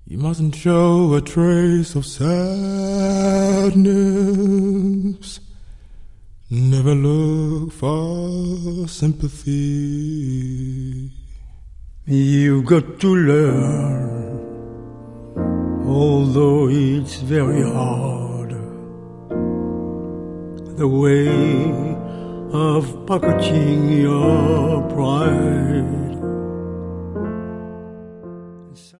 You mustn't show a trace of sadness. Never look for sympathy. You've got to learn, although it's very hard, the way of pocketing your pride.